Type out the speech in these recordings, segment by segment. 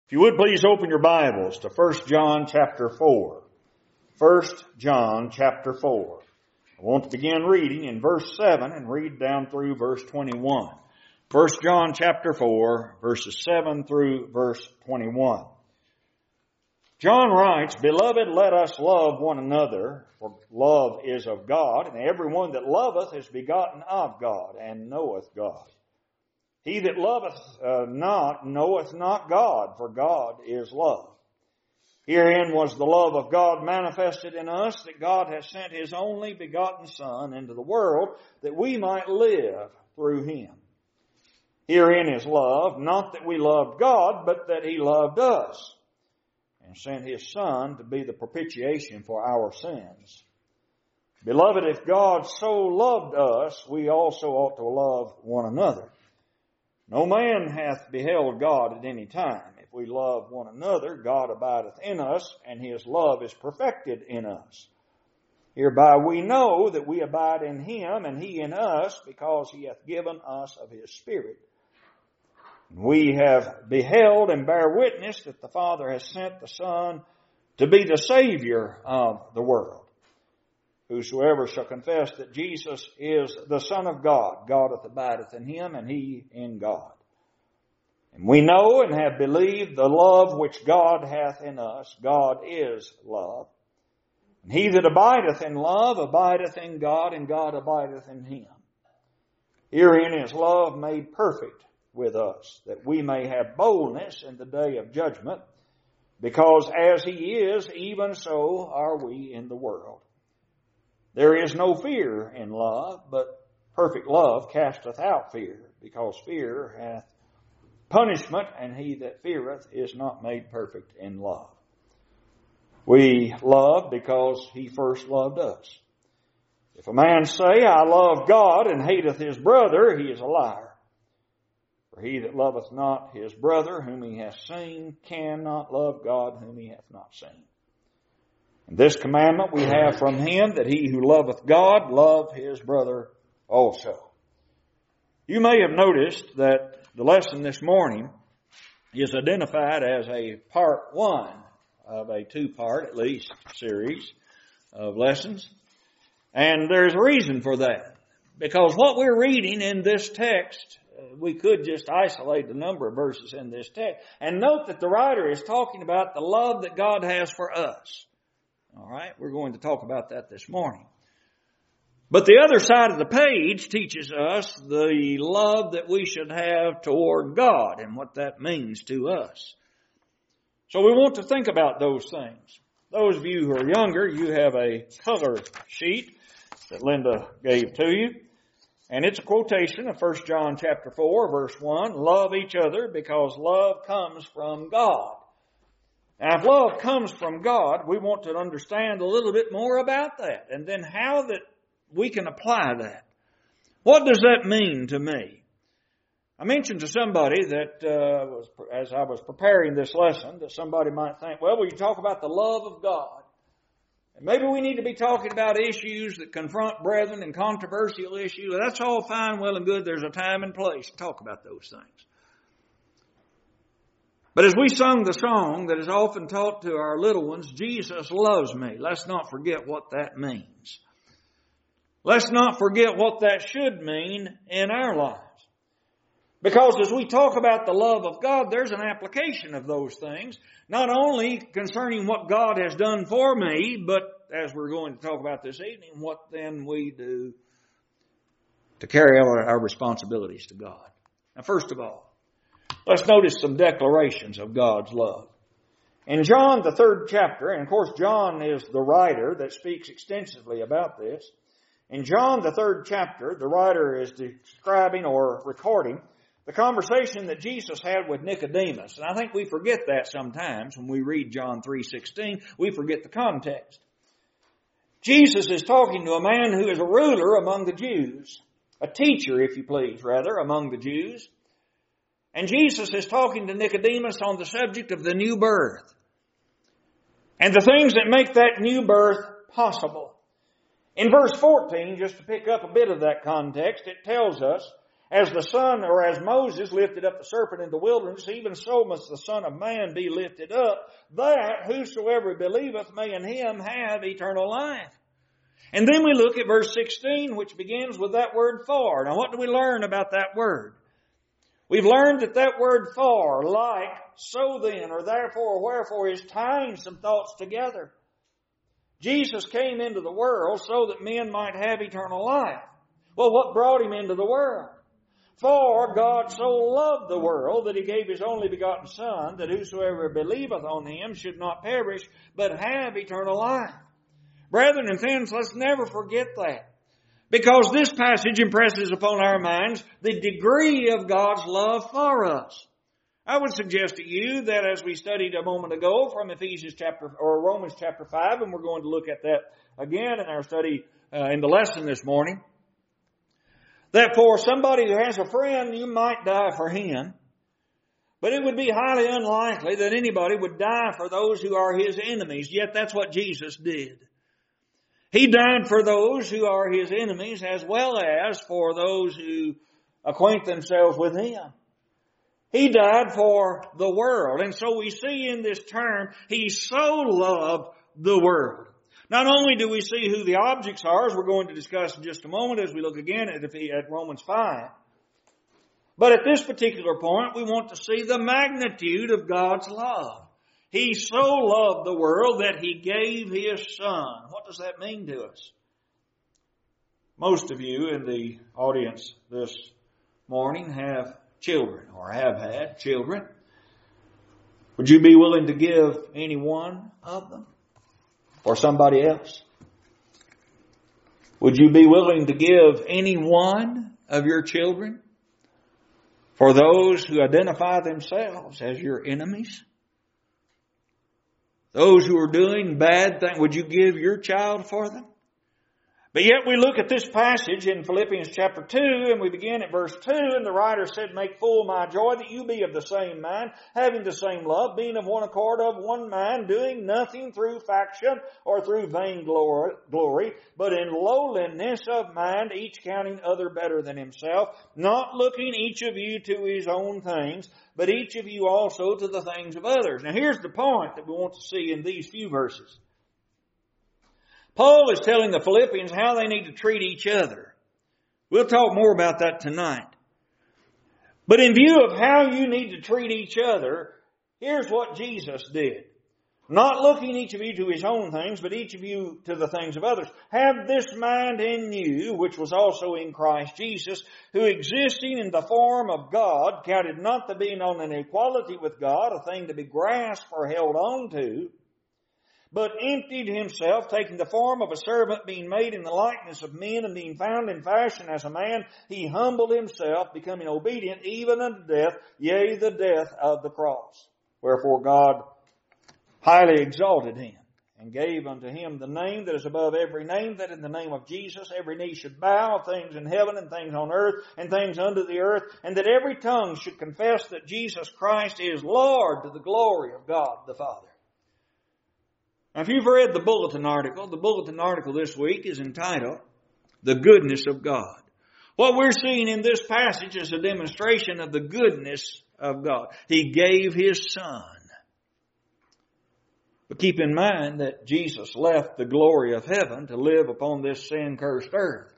If you would please open your Bibles to 1 John chapter 4. 1 John chapter 4. I want to begin reading in verse 7 and read down through verse 21. 1 John chapter 4, verses 7 through verse 21. John writes, "Beloved, let us love one another, for love is of God, and everyone that loveth is begotten of God, and knoweth God. He that loveth not knoweth not God, for God is love. Herein was the love of God manifested in us, that God hath sent His only begotten Son into the world, that we might live through Him. Herein is love, not that we loved God, but that He loved us, and sent His Son to be the propitiation for our sins. Beloved, if God so loved us, we also ought to love one another. No man hath beheld God at any time. If we love one another, God abideth in us, and His love is perfected in us. Hereby we know that we abide in Him, and He in us, because He hath given us of His Spirit. We have beheld and bear witness that the Father has sent the Son to be the Savior of the world. Whosoever shall confess that Jesus is the Son of God, God abideth in Him, and He in God. And we know and have believed the love which God hath in us. God is love. And he that abideth in love abideth in God, and God abideth in him. Herein is love made perfect with us, that we may have boldness in the day of judgment, because as He is, even so are we in the world. There is no fear in love, but perfect love casteth out fear, because fear hath punishment, and he that feareth is not made perfect in love. We love because He first loved us. If a man say, I love God, and hateth his brother, he is a liar. For he that loveth not his brother whom he hath seen cannot love God whom he hath not seen. And this commandment we have from Him, that he who loveth God love his brother also." You may have noticed that the lesson this morning is identified as a part 1 of a 2-part, at least, series of lessons. And there's a reason for that. Because what we're reading in this text, we could just isolate the number of verses in this text. And note that the writer is talking about the love that God has for us. All right, we're going to talk about that this morning. But the other side of the page teaches us the love that we should have toward God and what that means to us. So we want to think about those things. Those of you who are younger, you have a color sheet that Linda gave to you. And it's a quotation of 1 John chapter 4, verse 1. "Love each other because love comes from God." Now, if love comes from God, we want to understand a little bit more about that, and then how that we can apply that. What does that mean to me? I mentioned to somebody that, as I was preparing this lesson, that somebody might think, well, you talk about the love of God. And maybe we need to be talking about issues that confront brethren and controversial issues. That's all fine, well, and good. There's a time and place to talk about those things. But as we sung the song that is often taught to our little ones, Jesus loves me, let's not forget what that means. Let's not forget what that should mean in our lives. Because as we talk about the love of God, there's an application of those things, not only concerning what God has done for me, but as we're going to talk about this evening, what then we do to carry out our responsibilities to God. Now, first of all, let's notice some declarations of God's love. In John, the 3rd chapter, and of course John is the writer that speaks extensively about this. In John, the 3rd chapter, the writer is describing or recording the conversation that Jesus had with Nicodemus. And I think we forget that sometimes when we read John 3:16. We forget the context. Jesus is talking to a man who is a ruler among the Jews. A teacher, if you please, rather, among the Jews. And Jesus is talking to Nicodemus on the subject of the new birth and the things that make that new birth possible. In verse 14, just to pick up a bit of that context, it tells us, As the Son, or as Moses lifted up the serpent in the wilderness, even so must the Son of Man be lifted up, that whosoever believeth may in Him have eternal life. And then we look at verse 16, which begins with that word for. Now what do we learn about that word? We've learned that that word for, like, so then, or therefore, or wherefore, is tying some thoughts together. Jesus came into the world so that men might have eternal life. Well, what brought Him into the world? For God so loved the world that He gave His only begotten Son, that whosoever believeth on Him should not perish, but have eternal life. Brethren and friends, let's never forget that. Because this passage impresses upon our minds the degree of God's love for us. I would suggest to you that as we studied a moment ago from Romans chapter 5, and we're going to look at that again in our study in the lesson this morning, that for somebody who has a friend, you might die for him, but it would be highly unlikely that anybody would die for those who are his enemies, yet that's what Jesus did. He died for those who are His enemies as well as for those who acquaint themselves with Him. He died for the world. And so we see in this term, He so loved the world. Not only do we see who the objects are, as we're going to discuss in just a moment as we look again at Romans 5, but at this particular point, we want to see the magnitude of God's love. He so loved the world that He gave His Son. What does that mean to us? Most of you in the audience this morning have children or have had children. Would you be willing to give any one of them for somebody else? Would you be willing to give any one of your children for those who identify themselves as your enemies? Those who are doing bad things, would you give your child for them? But yet we look at this passage in Philippians chapter 2, and we begin at verse 2, and the writer said, "Make full my joy, that you be of the same mind, having the same love, being of one accord, of one mind, doing nothing through faction or through vain glory, but in lowliness of mind, each counting other better than himself, not looking each of you to his own things, but each of you also to the things of others." Now here's the point that we want to see in these few verses. Paul is telling the Philippians how they need to treat each other. We'll talk more about that tonight. But in view of how you need to treat each other, here's what Jesus did. Not looking each of you to his own things, but each of you to the things of others. Have this mind in you, which was also in Christ Jesus, who existing in the form of God, counted not the being on an equality with God, a thing to be grasped or held on to, but emptied himself, taking the form of a servant, being made in the likeness of men, and being found in fashion as a man, he humbled himself, becoming obedient even unto death, yea, the death of the cross. Wherefore God highly exalted him, and gave unto him the name that is above every name, that in the name of Jesus every knee should bow, of things in heaven and things on earth and things under the earth, and that every tongue should confess that Jesus Christ is Lord, to the glory of God the Father. Now, if you've read the bulletin article this week is entitled, "The Goodness of God." What we're seeing in this passage is a demonstration of the goodness of God. He gave His Son. But keep in mind that Jesus left the glory of heaven to live upon this sin-cursed earth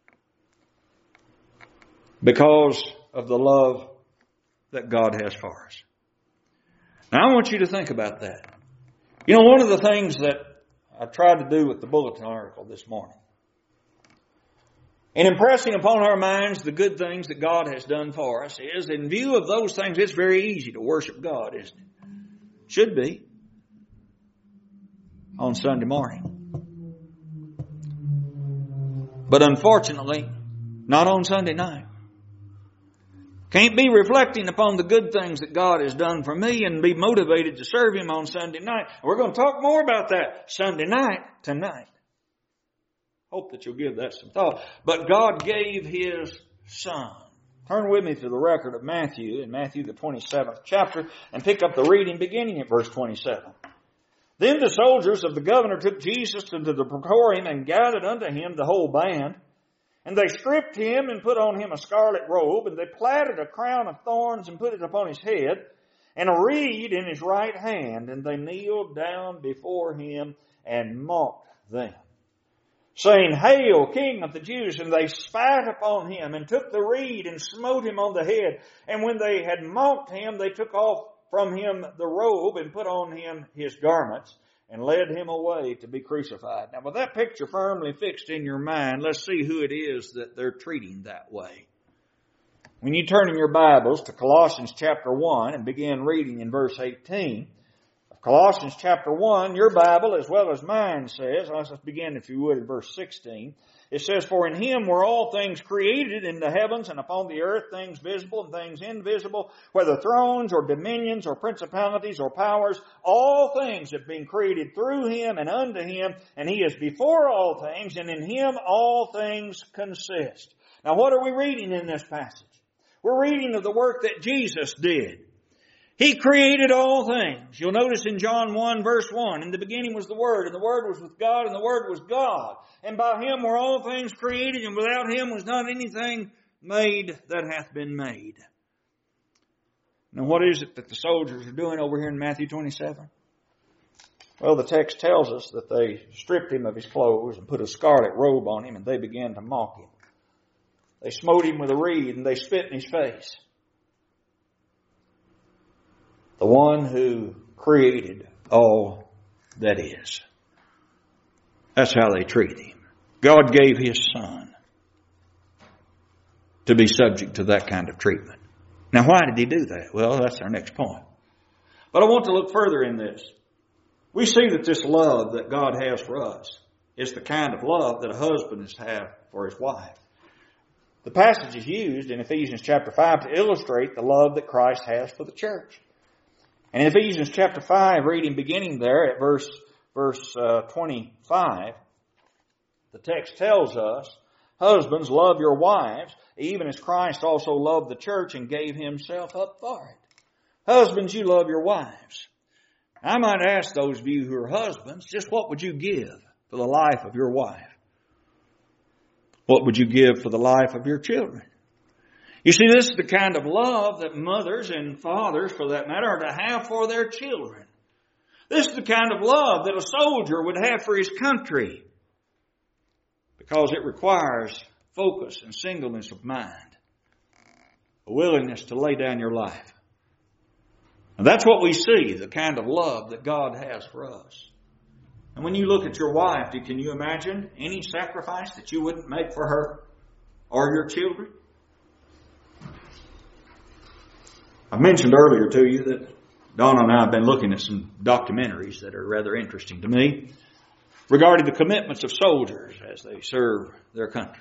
because of the love that God has for us. Now, I want you to think about that. You know, one of the things that I tried to do with the bulletin article this morning, in impressing upon our minds the good things that God has done for us, is in view of those things, it's very easy to worship God, isn't it? Should be. On Sunday morning. But unfortunately, not on Sunday night. Can't be reflecting upon the good things that God has done for me and be motivated to serve Him on Sunday night. We're going to talk more about that Sunday night tonight. Hope that you'll give that some thought. But God gave His Son. Turn with me to the record of Matthew, in Matthew the 27th chapter, and pick up the reading beginning at verse 27. "Then the soldiers of the governor took Jesus into the praetorium and gathered unto him the whole band. And they stripped him and put on him a scarlet robe, and they platted a crown of thorns and put it upon his head, and a reed in his right hand, and they kneeled down before him and mocked them, saying, Hail, King of the Jews! And they spat upon him, and took the reed, and smote him on the head. And when they had mocked him, they took off from him the robe, and put on him his garments, and led him away to be crucified. Now, with that picture firmly fixed in your mind, let's see who it is that they're treating that way. When you turn in your Bibles to Colossians chapter 1 and begin reading in verse 18, Colossians chapter 1, your Bible as well as mine says, let's begin if you would in verse 16. It says, For in Him were all things created in the heavens and upon the earth, things visible and things invisible, whether thrones or dominions or principalities or powers, all things have been created through Him and unto Him, and He is before all things, and in Him all things consist. Now what are we reading in this passage? We're reading of the work that Jesus did. He created all things. You'll notice in John 1 verse 1, in the beginning was the Word, and the Word was with God, and the Word was God. And by Him were all things created, and without Him was not anything made that hath been made. Now what is it that the soldiers are doing over here in Matthew 27? Well, the text tells us that they stripped Him of His clothes and put a scarlet robe on Him, and they began to mock Him. They smote Him with a reed, and they spit in His face. The one who created all that is. That's how they treat Him. God gave His Son to be subject to that kind of treatment. Now, why did He do that? Well, that's our next point. But I want to look further in this. We see that this love that God has for us is the kind of love that a husband is to have for his wife. The passage is used in Ephesians chapter 5 to illustrate the love that Christ has for the church. And in Ephesians chapter 5, reading beginning there at verse 25, the text tells us, Husbands, love your wives, even as Christ also loved the church and gave Himself up for it. Husbands, you love your wives. I might ask those of you who are husbands, just what would you give for the life of your wife? What would you give for the life of your children? You see, this is the kind of love that mothers and fathers, for that matter, are to have for their children. This is the kind of love that a soldier would have for his country, because it requires focus and singleness of mind, a willingness to lay down your life. And that's what we see, the kind of love that God has for us. And when you look at your wife, can you imagine any sacrifice that you wouldn't make for her or your children? I mentioned earlier to you that Donna and I have been looking at some documentaries that are rather interesting to me regarding the commitments of soldiers as they serve their country.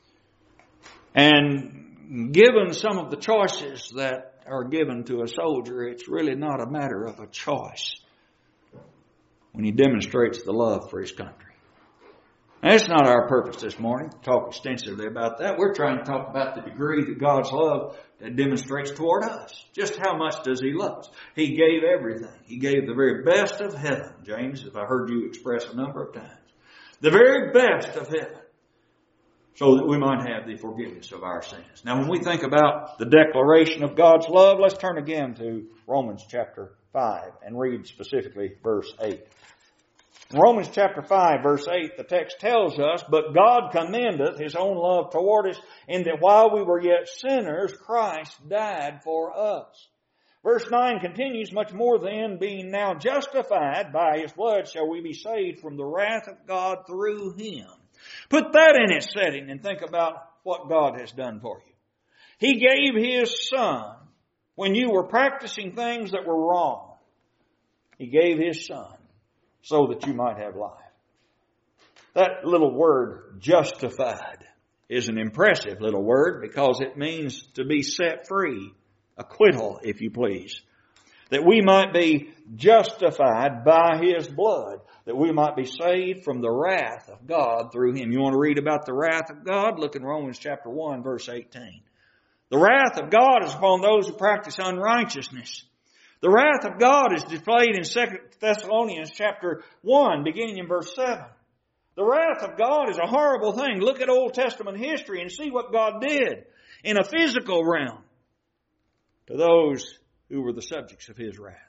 And given some of the choices that are given to a soldier, it's really not a matter of a choice when he demonstrates the love for his country. Now, it's not our purpose this morning to talk extensively about that. We're trying to talk about the degree that God's love demonstrates toward us. Just how much does He love us? He gave everything. He gave the very best of heaven, James, if I heard you express a number of times. The very best of heaven, so that we might have the forgiveness of our sins. Now, when we think about the declaration of God's love, let's turn again to Romans chapter 5 and read specifically verse 8. In Romans chapter 5, verse 8, the text tells us, But God commendeth His own love toward us, in that while we were yet sinners, Christ died for us. Verse 9 continues, Much more then, being now justified by His blood, shall we be saved from the wrath of God through Him. Put that in its setting and think about what God has done for you. He gave His Son when you were practicing things that were wrong. He gave His Son so that you might have life. That little word, justified, is an impressive little word because it means to be set free, acquittal, if you please. That we might be justified by His blood, that we might be saved from the wrath of God through Him. You want to read about the wrath of God? Look in Romans chapter 1, verse 18. The wrath of God is upon those who practice unrighteousness. The wrath of God is displayed in 2 Thessalonians chapter 1, beginning in verse 7. The wrath of God is a horrible thing. Look at Old Testament history and see what God did in a physical realm to those who were the subjects of His wrath.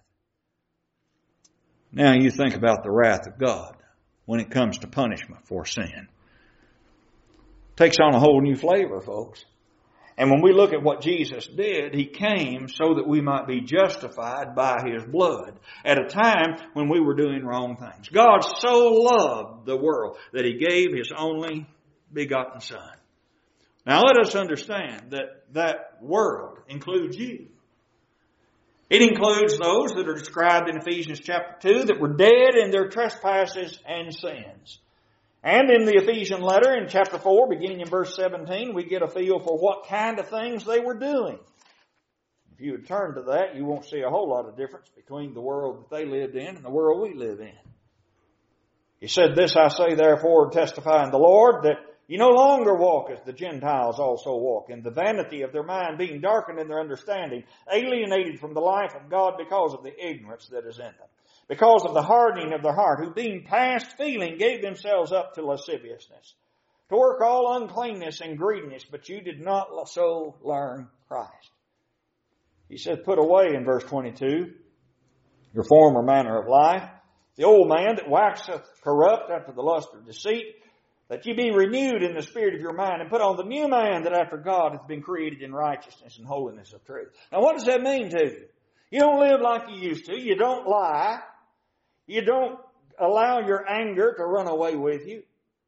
Now you think about the wrath of God when it comes to punishment for sin. It takes on a whole new flavor, folks. And when we look at what Jesus did, He came so that we might be justified by His blood at a time when we were doing wrong things. God so loved the world that He gave His only begotten Son. Now let us understand that that world includes you. It includes those that are described in Ephesians chapter 2 that were dead in their trespasses and sins. And in the Ephesian letter in chapter 4, beginning in verse 17, we get a feel for what kind of things they were doing. If you would turn to that, you won't see a whole lot of difference between the world that they lived in and the world we live in. He said, "This I say therefore, testifying the Lord, that you no longer walk as the Gentiles also walk, in the vanity of their mind, being darkened in their understanding, alienated from the life of God because of the ignorance that is in them. Because of the hardening of their heart, who being past feeling gave themselves up to lasciviousness, to work all uncleanness and greediness, but you did not so learn Christ." He said, "Put away," in verse 22, "your former manner of life, the old man that waxeth corrupt after the lust of deceit, that ye be renewed in the spirit of your mind, and put on the new man that after God hath been created in righteousness and holiness of truth." Now what does that mean to you? You don't live like you used to. You don't lie. You don't allow your anger to run away with you.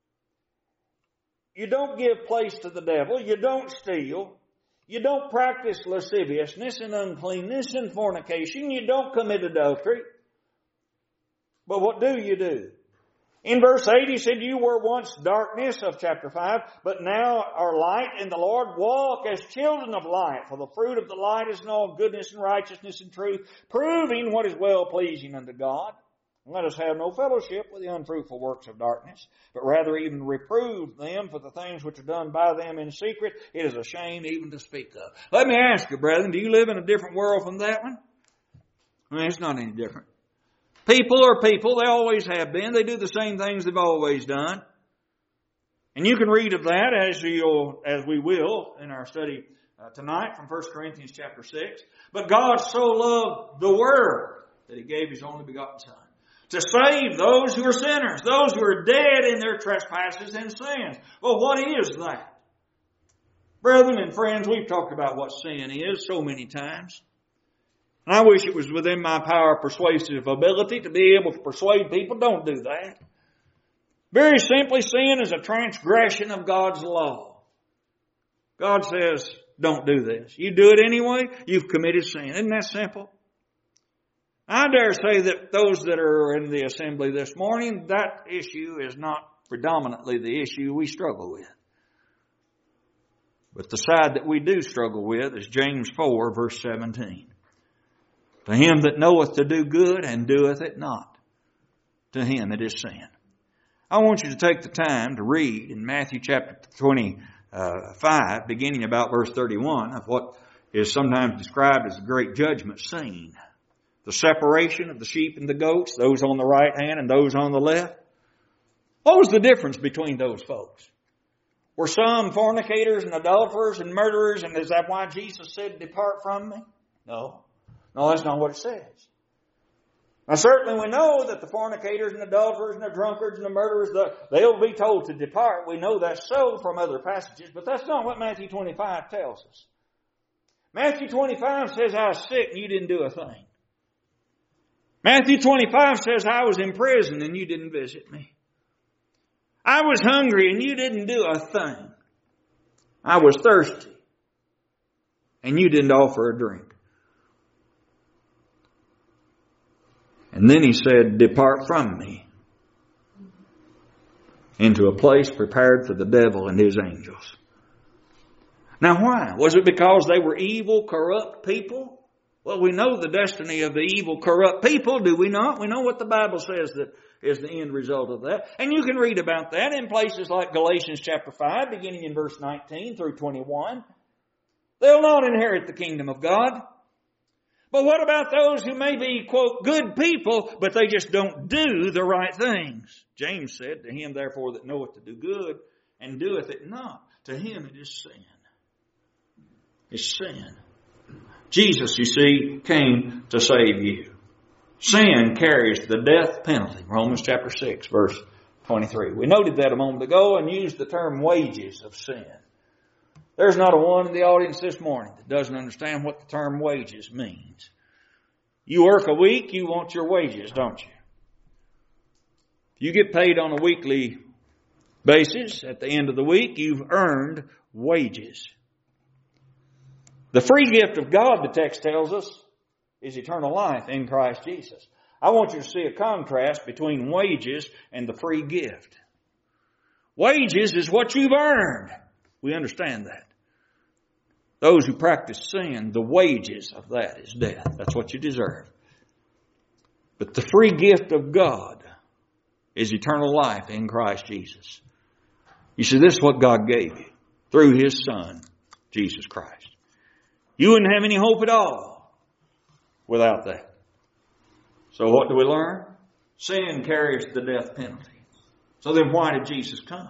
You don't give place to the devil. You don't steal. You don't practice lasciviousness and uncleanness and fornication. You don't commit adultery. But what do you do? In verse 8 he said, "You were once darkness," of chapter 5, "but now are light in the Lord. Walk as children of light, for the fruit of the light is in all goodness and righteousness and truth, proving what is well pleasing unto God. And let us have no fellowship with the unfruitful works of darkness, but rather even reprove them for the things which are done by them in secret. It is a shame even to speak of." Let me ask you, brethren, do you live in a different world from that one? I mean, it's not any different. People are people. They always have been. They do the same things they've always done. And you can read of that as we will in our study tonight from 1 Corinthians chapter 6. But God so loved the world that He gave His only begotten Son, to save those who are sinners, those who are dead in their trespasses and sins. Well, what is that? Brethren and friends, we've talked about what sin is so many times. And I wish it was within my power of persuasive ability to be able to persuade people. Don't do that. Very simply, sin is a transgression of God's law. God says, don't do this. You do it anyway, you've committed sin. Isn't that simple? I dare say that those that are in the assembly this morning, that issue is not predominantly the issue we struggle with. But the side that we do struggle with is James 4, verse 17. "To him that knoweth to do good and doeth it not, to him it is sin." I want you to take the time to read in Matthew chapter 25, beginning about verse 31, of what is sometimes described as the great judgment scene. The separation of the sheep and the goats, those on the right hand and those on the left. What was the difference between those folks? Were some fornicators and adulterers and murderers, and is that why Jesus said, "Depart from me"? No. No, that's not what it says. Now certainly we know that the fornicators and adulterers and the drunkards and the murderers, they'll be told to depart. We know that's so from other passages, but that's not what Matthew 25 tells us. Matthew 25 says, "I was sick and you didn't do a thing." Matthew 25 says, "I was in prison and you didn't visit me. I was hungry and you didn't do a thing. I was thirsty and you didn't offer a drink." And then He said, "Depart from me into a place prepared for the devil and his angels." Now why? Was it because they were evil, corrupt people? Well, we know the destiny of the evil, corrupt people, do we not? We know what the Bible says that is the end result of that. And you can read about that in places like Galatians chapter 5, beginning in verse 19 through 21. They'll not inherit the kingdom of God. But what about those who may be, quote, good people, but they just don't do the right things? James said, to him therefore that knoweth to do good and doeth it not, to him it is sin. It's sin. Jesus, you see, came to save you. Sin carries the death penalty. Romans chapter 6, verse 23. We noted that a moment ago and used the term wages of sin. There's not a one in the audience this morning that doesn't understand what the term wages means. You work a week, you want your wages, don't you? If you get paid on a weekly basis, at the end of the week, you've earned wages. The free gift of God, the text tells us, is eternal life in Christ Jesus. I want you to see a contrast between wages and the free gift. Wages is what you've earned. We understand that. Those who practice sin, the wages of that is death. That's what you deserve. But the free gift of God is eternal life in Christ Jesus. You see, this is what God gave you through His Son, Jesus Christ. You wouldn't have any hope at all without that. So what do we learn? Sin carries the death penalty. So then why did Jesus come?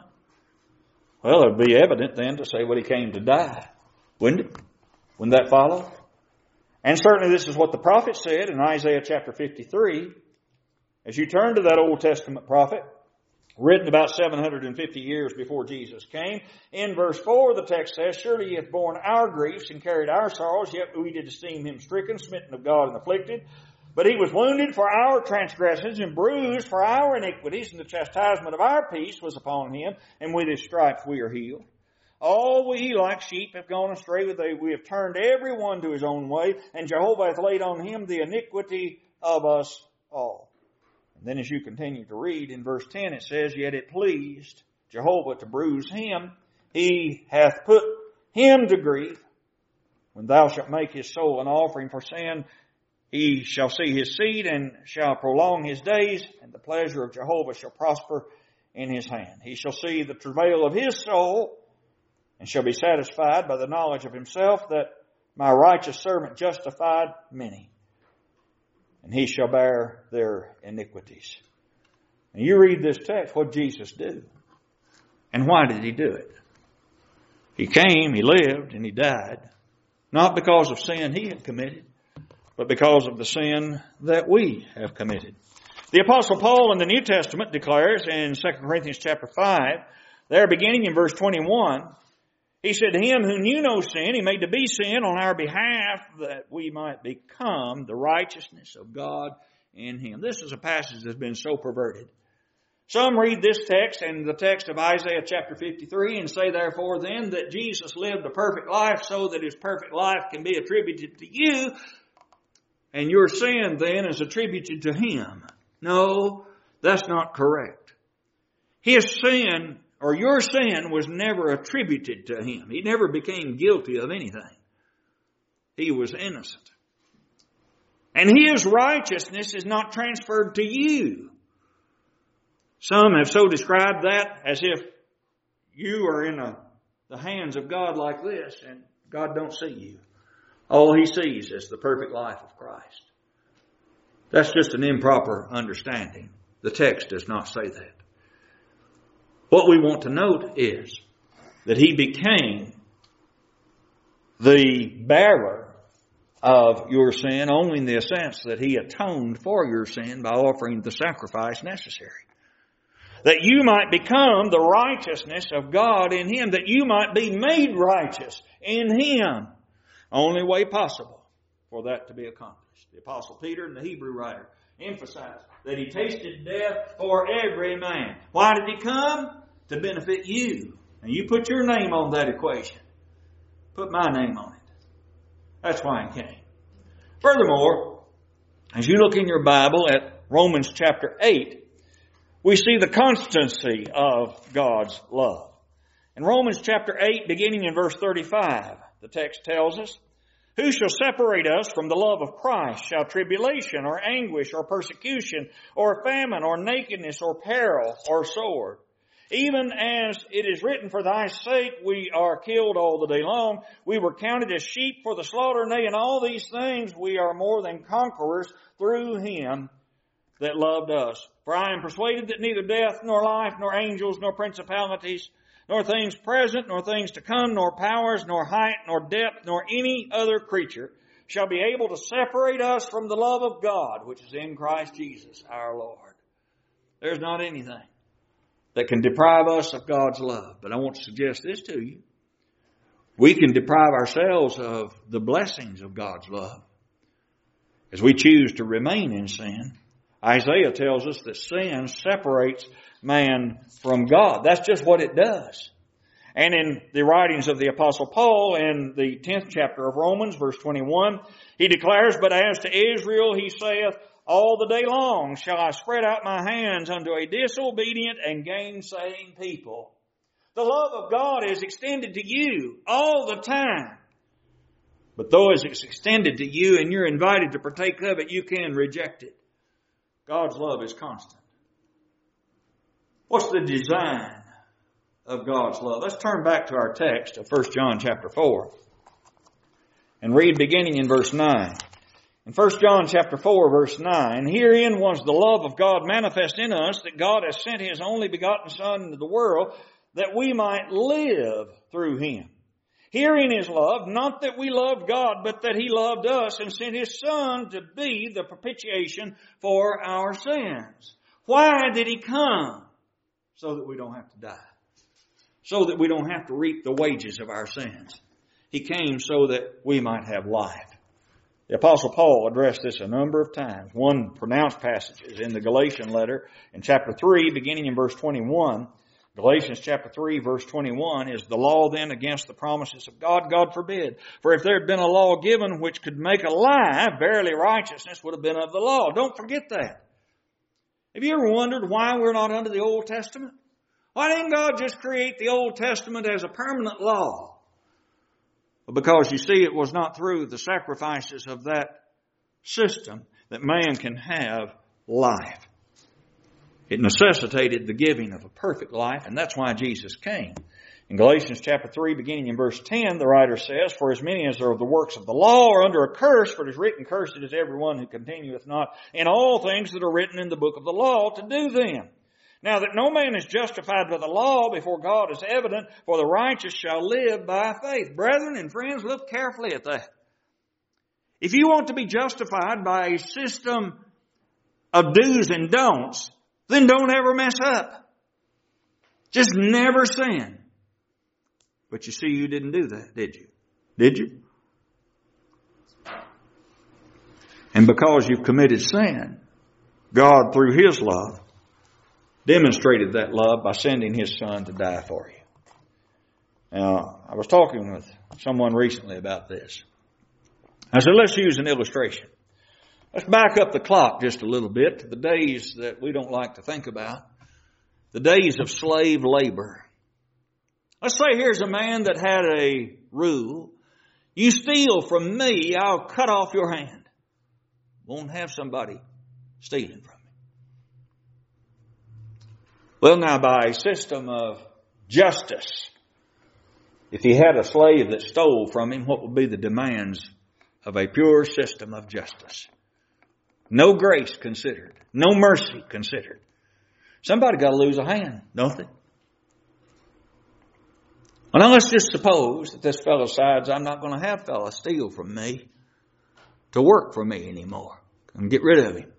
Well, it would be evident then to say, well, He came to die. Wouldn't it? Wouldn't that follow? And certainly this is what the prophet said in Isaiah chapter 53. As you turn to that Old Testament prophet, written about 750 years before Jesus came, in verse 4 the text says, Surely He hath borne our griefs and carried our sorrows, yet we did esteem Him stricken, smitten of God, and afflicted. But He was wounded for our transgressions and bruised for our iniquities, and the chastisement of our peace was upon Him, and with His stripes we are healed. All we like sheep have gone astray, we have turned every one to his own way, and Jehovah hath laid on Him the iniquity of us all. And then as you continue to read in verse 10, it says, Yet it pleased Jehovah to bruise Him. He hath put Him to grief. When thou shalt make His soul an offering for sin, He shall see His seed and shall prolong His days, and the pleasure of Jehovah shall prosper in His hand. He shall see the travail of His soul, and shall be satisfied by the knowledge of Himself, that my righteous servant justified many, and He shall bear their iniquities. And you read this text, what did Jesus do? And why did He do it? He came, He lived, and He died, not because of sin He had committed, but because of the sin that we have committed. The Apostle Paul in the New Testament declares in 2 Corinthians chapter 5, there beginning in verse 21, he said, Him who knew no sin, He made to be sin on our behalf, that we might become the righteousness of God in Him. This is a passage that's been so perverted. Some read this text and the text of Isaiah chapter 53 and say, therefore, then, that Jesus lived a perfect life so that His perfect life can be attributed to you, and your sin then is attributed to Him. No, that's not correct. His sin, or your sin, was never attributed to Him. He never became guilty of anything. He was innocent. And His righteousness is not transferred to you. Some have so described that as if you are in the hands of God like this and God don't see you. All He sees is the perfect life of Christ. That's just an improper understanding. The text does not say that. What we want to note is that He became the bearer of your sin only in the sense that He atoned for your sin by offering the sacrifice necessary. That you might become the righteousness of God in Him, that you might be made righteous in Him. Only way possible for that to be accomplished. The Apostle Peter and the Hebrew writer emphasized that He tasted death for every man. Why did He come? To benefit you. And you put your name on that equation. Put my name on it. That's why He came. Furthermore, as you look in your Bible at Romans chapter 8, we see the constancy of God's love. In Romans chapter 8, beginning in verse 35, the text tells us, Who shall separate us from the love of Christ? Shall tribulation or anguish or persecution or famine or nakedness or peril or sword? Even as it is written, for thy sake we are killed all the day long. We were counted as sheep for the slaughter. Nay, in all these things we are more than conquerors through him that loved us. For I am persuaded that neither death, nor life, nor angels, nor principalities, nor things present, nor things to come, nor powers, nor height, nor depth, nor any other creature shall be able to separate us from the love of God, which is in Christ Jesus our Lord. There's not anything that can deprive us of God's love. But I want to suggest this to you. We can deprive ourselves of the blessings of God's love as we choose to remain in sin. Isaiah tells us that sin separates man from God. That's just what it does. And in the writings of the Apostle Paul in the 10th chapter of Romans, verse 21, he declares, but as to Israel, he saith, all the day long shall I spread out my hands unto a disobedient and gainsaying people. The love of God is extended to you all the time. But though it's extended to you and you're invited to partake of it, you can reject it. God's love is constant. What's the design of God's love? Let's turn back to our text of 1 John chapter 4 and read beginning in verse 9. In 1 John chapter 4 verse 9, herein was the love of God manifest in us, that God has sent His only begotten Son into the world, that we might live through Him. Herein is love, not that we loved God, but that He loved us and sent His Son to be the propitiation for our sins. Why did He come? So that we don't have to die. So that we don't have to reap the wages of our sins. He came so that we might have life. The Apostle Paul addressed this a number of times. One pronounced passage is in the Galatian letter in chapter 3, beginning in verse 21. Galatians chapter 3, verse 21, is the law then against the promises of God? God forbid. For if there had been a law given which could make alive, verily righteousness would have been of the law. Don't forget that. Have you ever wondered why we're not under the Old Testament? Why didn't God just create the Old Testament as a permanent law? Because you see, it was not through the sacrifices of that system that man can have life. It necessitated the giving of a perfect life, and that's why Jesus came. In Galatians chapter 3, beginning in verse 10, the writer says, for as many as are of the works of the law are under a curse, for it is written, cursed is everyone who continueth not in all things that are written in the book of the law to do them. Now that no man is justified by the law before God is evident, for the righteous shall live by faith. Brethren and friends, look carefully at that. If you want to be justified by a system of do's and don'ts, then don't ever mess up. Just never sin. But you see, you didn't do that, did you? Did you? And because you've committed sin, God, through His love, demonstrated that love by sending His Son to die for you. Now, I was talking with someone recently about this. I said, let's use an illustration. Let's back up the clock just a little bit to the days that we don't like to think about. The days of slave labor. Let's say here's a man that had a rule. You steal from me, I'll cut off your hand. Won't have somebody stealing from me. Well, now, by a system of justice, if he had a slave that stole from him, what would be the demands of a pure system of justice? No grace considered. No mercy considered. Somebody got to lose a hand, don't they? Well, now let's just suppose that this fellow decides, I'm not going to have fellows steal from me to work for me anymore. And get rid of him.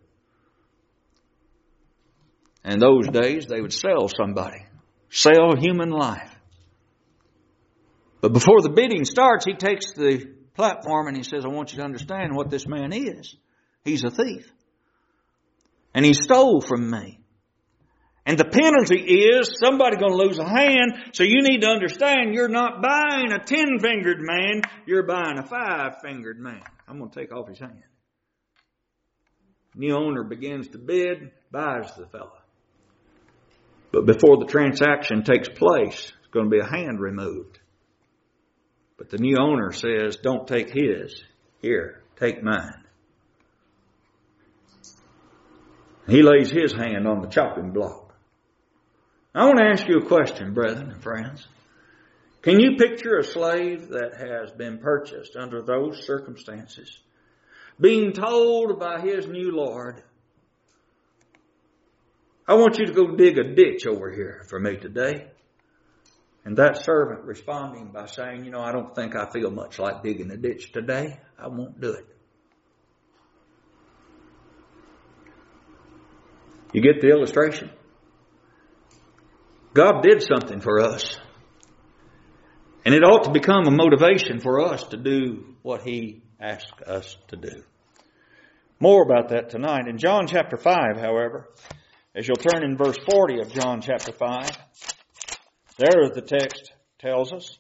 In those days, they would sell somebody. Sell human life. But before the bidding starts, he takes the platform and he says, I want you to understand what this man is. He's a thief. And he stole from me. And the penalty is somebody's going to lose a hand. So you need to understand you're not buying a 10-fingered man. You're buying a 5-fingered man. I'm going to take off his hand. New owner begins to bid, buys the fellow. But before the transaction takes place, it's going to be a hand removed. But the new owner says, don't take his. Here, take mine. He lays his hand on the chopping block. I want to ask you a question, brethren and friends. Can you picture a slave that has been purchased under those circumstances, being told by his new Lord, I want you to go dig a ditch over here for me today? And that servant responding by saying, I don't think I feel much like digging a ditch today. I won't do it. You get the illustration? God did something for us. And it ought to become a motivation for us to do what He asked us to do. More about that tonight. In John chapter 5, however, as you'll turn in verse 40 of John chapter 5, there the text tells us,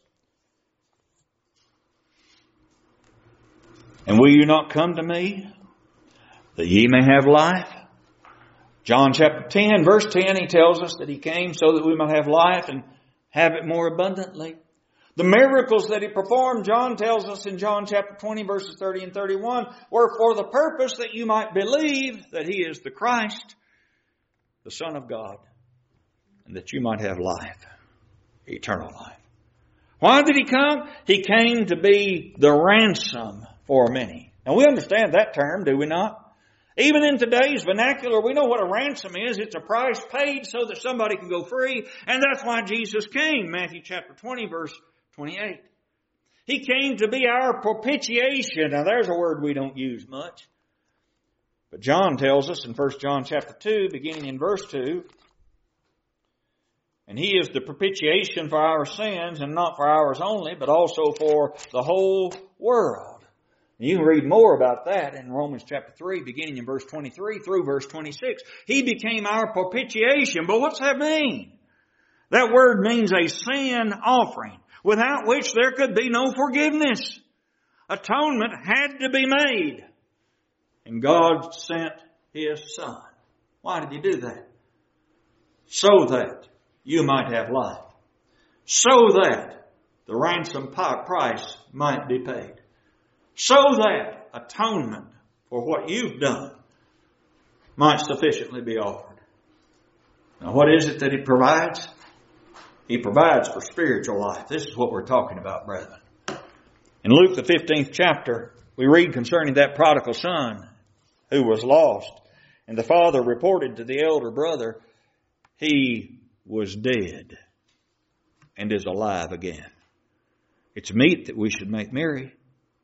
and will you not come to me, that ye may have life? John chapter 10, verse 10, He tells us that He came so that we might have life and have it more abundantly. The miracles that He performed, John tells us in John chapter 20, verses 30 and 31, were for the purpose that you might believe that He is the Christ, the Son of God, and that you might have life, eternal life. Why did He come? He came to be the ransom for many. Now we understand that term, do we not? Even in today's vernacular, we know what a ransom is. It's a price paid so that somebody can go free. And that's why Jesus came. Matthew chapter 20, verse 28. He came to be our propitiation. Now there's a word we don't use much. But John tells us in 1 John chapter 2, beginning in verse 2, and He is the propitiation for our sins, and not for ours only, but also for the whole world. You can read more about that in Romans chapter 3, beginning in verse 23 through verse 26. He became our propitiation. But what's that mean? That word means a sin offering, without which there could be no forgiveness. Atonement had to be made. And God sent His Son. Why did He do that? So that you might have life. So that the ransom price might be paid. So that atonement for what you've done might sufficiently be offered. Now what is it that He provides? He provides for spiritual life. This is what we're talking about, brethren. In Luke the 15th chapter, we read concerning that prodigal son who was lost. And the father reported to the elder brother, he was dead and is alive again. It's meet that we should make merry.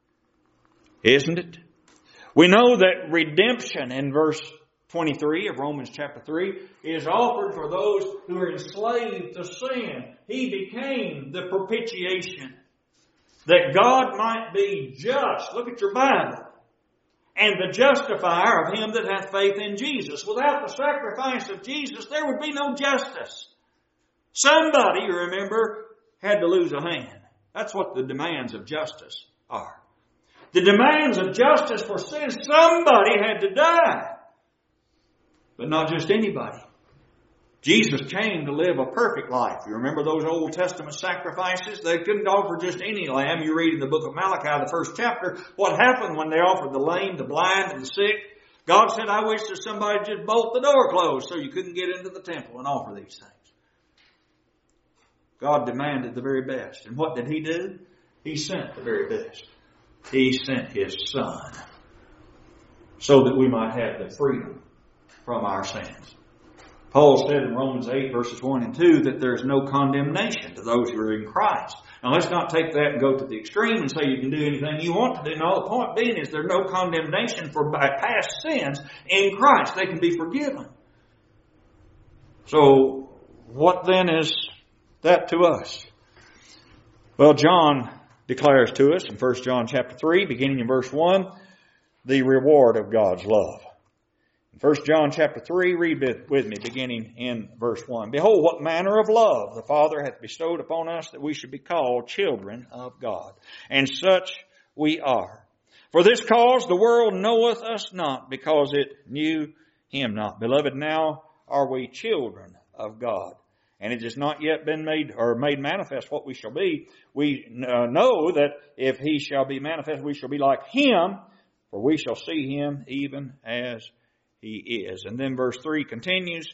Isn't it? We know that redemption in verse 23 of Romans chapter 3 is offered for those who are enslaved to sin. He became the propitiation that God might be just. Look at your Bible. And the justifier of him that hath faith in Jesus. Without the sacrifice of Jesus, there would be no justice. Somebody, you remember, had to lose a hand. That's what the demands of justice are. The demands of justice for sin, somebody had to die. But not just anybody. Jesus came to live a perfect life. You remember those Old Testament sacrifices? They couldn't offer just any lamb. You read in the book of Malachi, the first chapter, what happened when they offered the lame, the blind, and the sick. God said, I wish that somebody just bolt the door closed so you couldn't get into the temple and offer these things. God demanded the very best. And what did He do? He sent the very best. He sent His Son so that we might have the freedom from our sins. Paul said in Romans 8 verses 1 and 2 that there is no condemnation to those who are in Christ. Now let's not take that and go to the extreme and say you can do anything you want to do. No, the point being is there's no condemnation for past sins in Christ. They can be forgiven. So what then is that to us? Well, John declares to us in 1 John chapter 3, beginning in verse 1, the reward of God's love. In 1 John chapter 3, read with me, beginning in verse 1. Behold, what manner of love the Father hath bestowed upon us, that we should be called children of God. And such we are. For this cause the world knoweth us not, because it knew Him not. Beloved, now are we children of God. And it has not yet been made manifest what we shall be. We know that if He shall be manifest, we shall be like Him, for we shall see Him even as He is. And then verse 3 continues,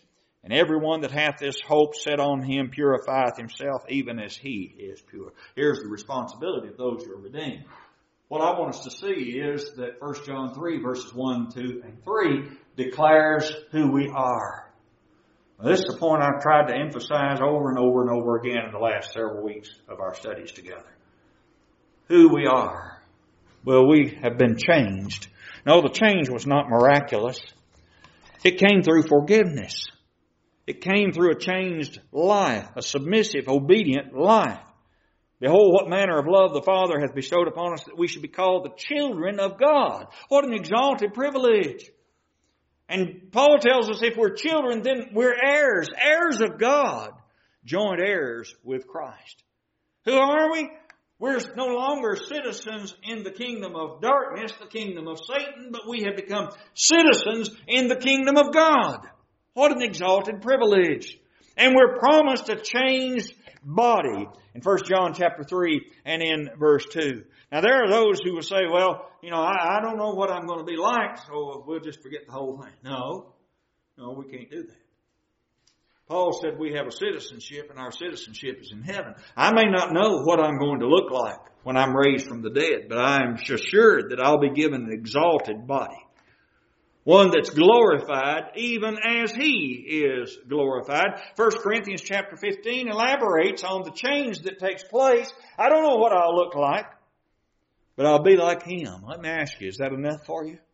And everyone that hath this hope set on him purifieth himself even as he is pure. Here's the responsibility of those who are redeemed. What I want us to see is that 1 John 3 verses 1, 2, and 3 declares who we are. Now, this is the point I've tried to emphasize over and over and over again in the last several weeks of our studies together. Who we are. Well, we have been changed. No, the change was not miraculous. It came through forgiveness. It came through a changed life, a submissive, obedient life. Behold, what manner of love the Father hath bestowed upon us that we should be called the children of God. What an exalted privilege. And Paul tells us if we're children, then we're heirs, heirs of God, joint heirs with Christ. Who are we? We're no longer citizens in the kingdom of darkness, the kingdom of Satan, but we have become citizens in the kingdom of God. What an exalted privilege. And we're promised a changed body in 1 John chapter 3 and in verse 2. Now there are those who will say, well, I don't know what I'm going to be like, so we'll just forget the whole thing. No, we can't do that. Paul said we have a citizenship and our citizenship is in heaven. I may not know what I'm going to look like when I'm raised from the dead, but I'm assured that I'll be given an exalted body. One that's glorified even as He is glorified. 1 Corinthians chapter 15 elaborates on the change that takes place. I don't know what I'll look like, but I'll be like Him. Let me ask you, is that enough for you?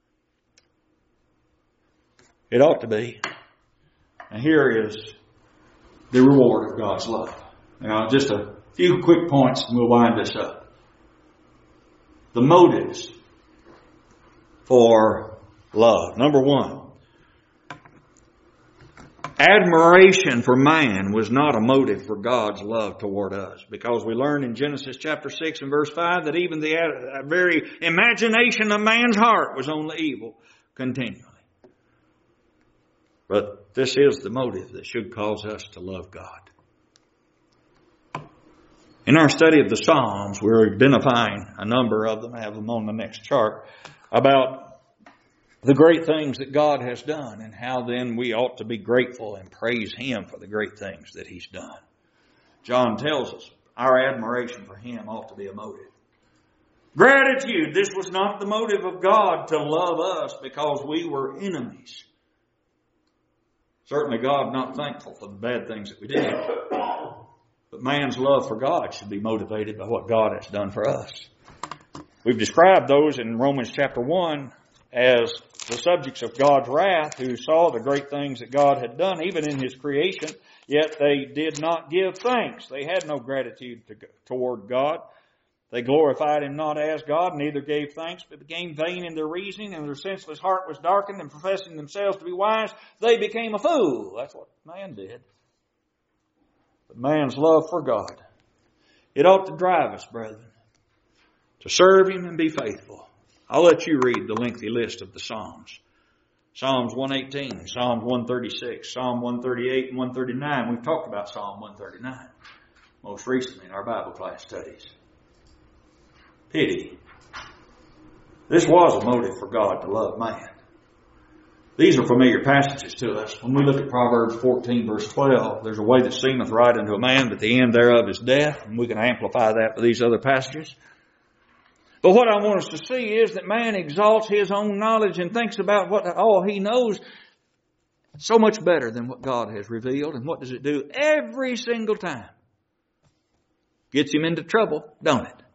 It ought to be. And here is the reward of God's love. Now, just a few quick points and we'll wind this up. The motives for love. Number one, admiration for man was not a motive for God's love toward us, because we learn in Genesis chapter 6 and verse 5 that even the very imagination of man's heart was only evil continually. But this is the motive that should cause us to love God. In our study of the Psalms, we're identifying a number of them, I have them on the next chart, about the great things that God has done and how then we ought to be grateful and praise Him for the great things that He's done. John tells us our admiration for Him ought to be a motive. Gratitude. This was not the motive of God to love us because we were enemies. Certainly God not thankful for the bad things that we did. But man's love for God should be motivated by what God has done for us. We've described those in Romans chapter 1 as the subjects of God's wrath, who saw the great things that God had done, even in His creation, yet they did not give thanks. They had no gratitude toward God. They glorified Him not as God, neither gave thanks, but became vain in their reasoning, and their senseless heart was darkened, and professing themselves to be wise, they became a fool. That's what man did. But man's love for God, it ought to drive us, brethren, to serve Him and be faithful. I'll let you read the lengthy list of the Psalms. Psalms 118, Psalm 136, Psalm 138 and 139. We've talked about Psalm 139 most recently in our Bible class studies. Pity. This was a motive for God to love man. These are familiar passages to us. When we look at Proverbs 14 verse 12, there's a way that seemeth right unto a man, but the end thereof is death. And we can amplify that with these other passages. But what I want us to see is that man exalts his own knowledge and thinks about what all he knows so much better than what God has revealed. And what does it do? Every single time. Gets him into trouble, don't it?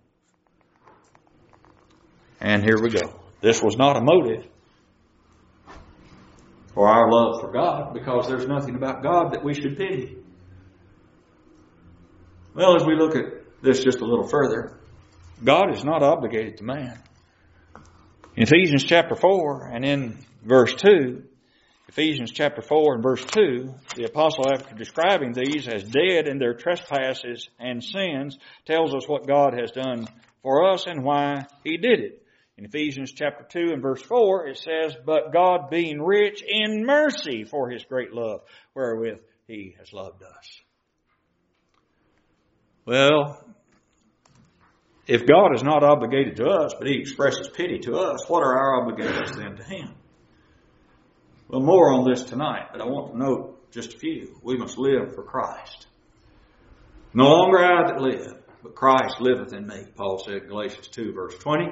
And here we go. This was not a motive for our love for God, because there's nothing about God that we should pity. Well, as we look at this just a little further, God is not obligated to man. In Ephesians chapter 4 and in verse 2, Ephesians chapter 4 and verse 2, the apostle, after describing these as dead in their trespasses and sins, tells us what God has done for us and why He did it. In Ephesians chapter 2 and verse 4, it says, "But God being rich in mercy for His great love, wherewith He has loved us." Well, if God is not obligated to us, but He expresses pity to us, what are our obligations then to Him? Well, more on this tonight, but I want to note just a few. We must live for Christ. No longer I that live, but Christ liveth in me, Paul said in Galatians 2, verse 20.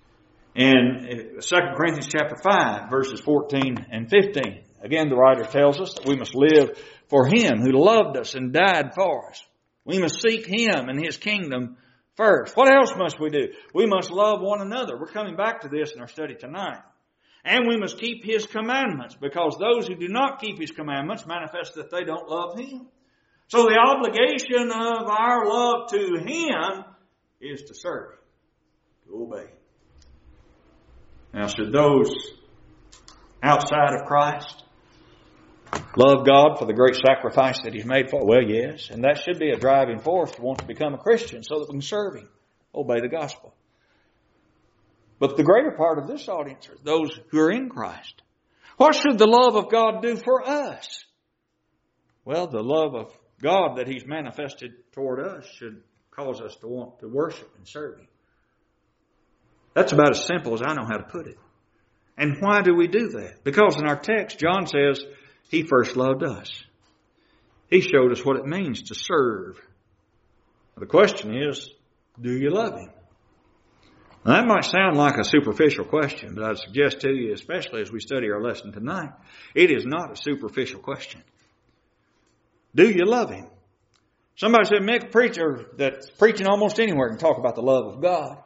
And 2 Corinthians chapter 5, verses 14 and 15. Again, the writer tells us that we must live for Him who loved us and died for us. We must seek Him and His kingdom first. What else must we do? We must love one another. We're coming back to this in our study tonight. And we must keep His commandments, because those who do not keep His commandments manifest that they don't love Him. So the obligation of our love to Him is to serve Him, to obey. Now, should those outside of Christ love God for the great sacrifice that He's made for? Well, yes. And that should be a driving force to want to become a Christian so that we can serve Him, obey the gospel. But the greater part of this audience are those who are in Christ. What should the love of God do for us? Well, the love of God that He's manifested toward us should cause us to want to worship and serve Him. That's about as simple as I know how to put it. And why do we do that? Because in our text, John says He first loved us. He showed us what it means to serve. The question is, do you love Him? Now, that might sound like a superficial question, but I'd suggest to you, especially as we study our lesson tonight, it is not a superficial question. Do you love Him? Somebody said, make a preacher that's preaching almost anywhere can talk about the love of God.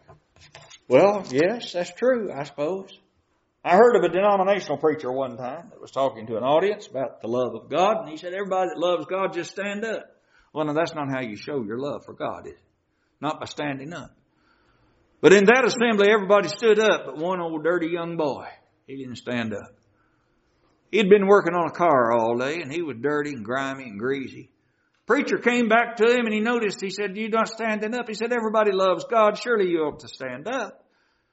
Well, yes, that's true, I suppose. I heard of a denominational preacher one time that was talking to an audience about the love of God, and he said, everybody that loves God, just stand up. Well, no, that's not how you show your love for God, is it? Not by standing up. But in that assembly, everybody stood up, but one old dirty young boy, he didn't stand up. He'd been working on a car all day, and he was dirty and grimy and greasy. Preacher came back to him, and he noticed, he said, you're not standing up. He said, everybody loves God. Surely you ought to stand up.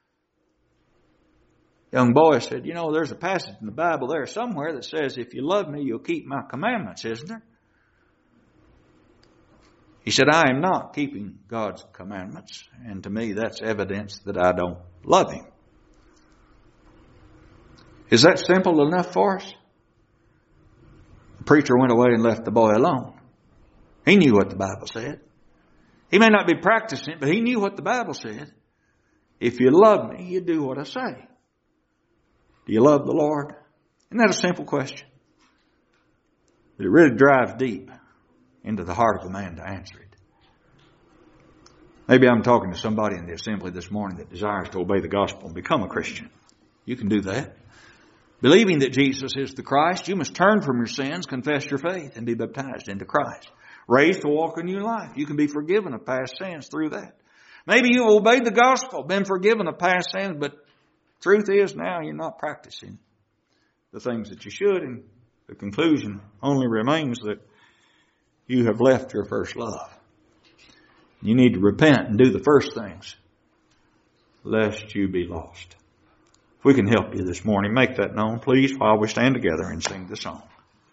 Young boy said, you know, there's a passage in the Bible there somewhere that says, if you love me, you'll keep my commandments, isn't there? He said, I am not keeping God's commandments, and to me that's evidence that I don't love Him. Is that simple enough for us? The preacher went away and left the boy alone. He knew what the Bible said. He may not be practicing it, but he knew what the Bible said. If you love me, you do what I say. Do you love the Lord? Isn't that a simple question? But it really drives deep into the heart of a man to answer it. Maybe I'm talking to somebody in the assembly this morning that desires to obey the gospel and become a Christian. You can do that. Believing that Jesus is the Christ, you must turn from your sins, confess your faith, and be baptized into Christ. Raised to walk a new life. You can be forgiven of past sins through that. Maybe you've obeyed the gospel, been forgiven of past sins, but truth is now you're not practicing the things that you should, and the conclusion only remains that you have left your first love. You need to repent and do the first things, lest you be lost. If we can help you this morning, make that known, please, while we stand together and sing the song.